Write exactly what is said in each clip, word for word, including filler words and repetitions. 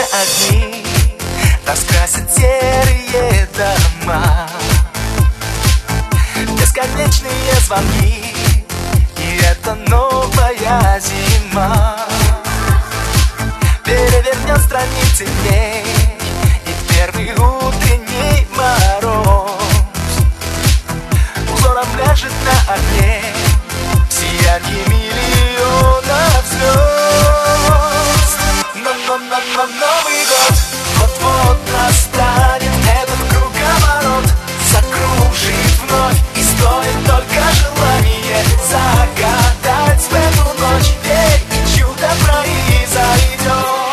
огни раскрасят серые дома. Бесконечные звонки, и это новая зима. Перевернет страницы дней и первый утренний мороз узором ляжет на огне сияние миллионов звезд. Но, но, но, но Новый год вот-вот настанет, этот круговорот закружит вновь, и стоит только желание загадать в эту ночь, верь, и чудо произойдет.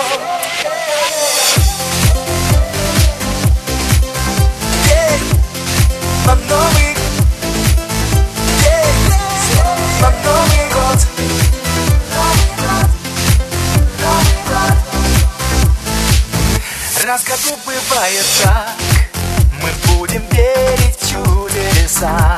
Верь на Новый, верь на Новый год. Раз в году бывает так, мы будем верить в чудеса.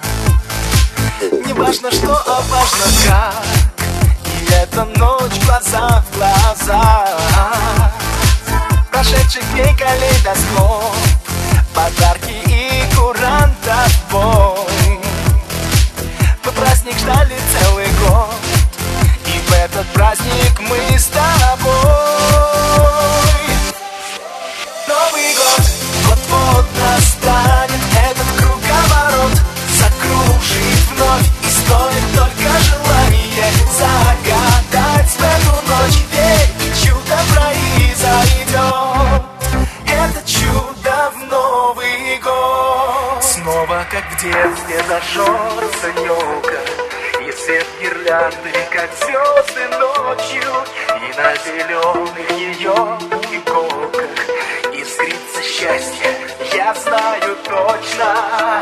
Не важно что, а важно как, и эта ночь глаза в глаза. Прошедших дней калейдоскоп, подарки и курантов бой. Мы праздник ждали целый год, и в этот праздник мы с тобой. Новый год вот-вот настанет, этот круговорот закружит вновь, и стоит только желание загадать в эту ночь, верь, и чудо произойдет. Это чудо в Новый год. Снова как в детстве зажжется елка, и свет гирлянды, как звезды ночью, и на зеленых ее иголках искрится счастье, я знаю точно.